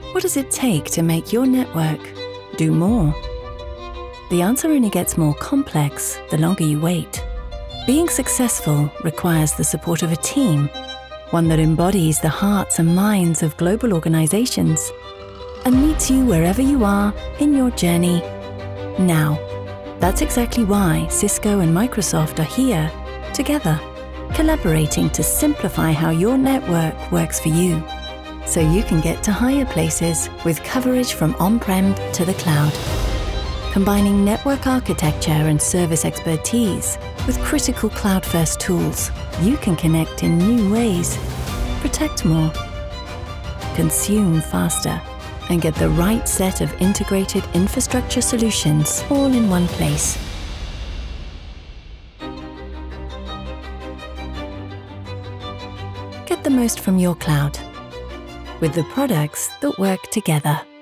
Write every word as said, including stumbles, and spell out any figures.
What does it take to make your network do more? The answer only gets more complex the longer you wait. Being successful requires the support of a team, one that embodies the hearts and minds of global organizations and meets you wherever you are in your journey now. That's exactly why Cisco and Microsoft are here together, collaborating to simplify how your network works for you, so you can get to higher places with coverage from on-prem to the cloud. Combining network architecture and service expertise with critical cloud-first tools, you can connect in new ways, protect more, consume faster, and get the right set of integrated infrastructure solutions all in one place. Get the most from your cloud with the products that work together.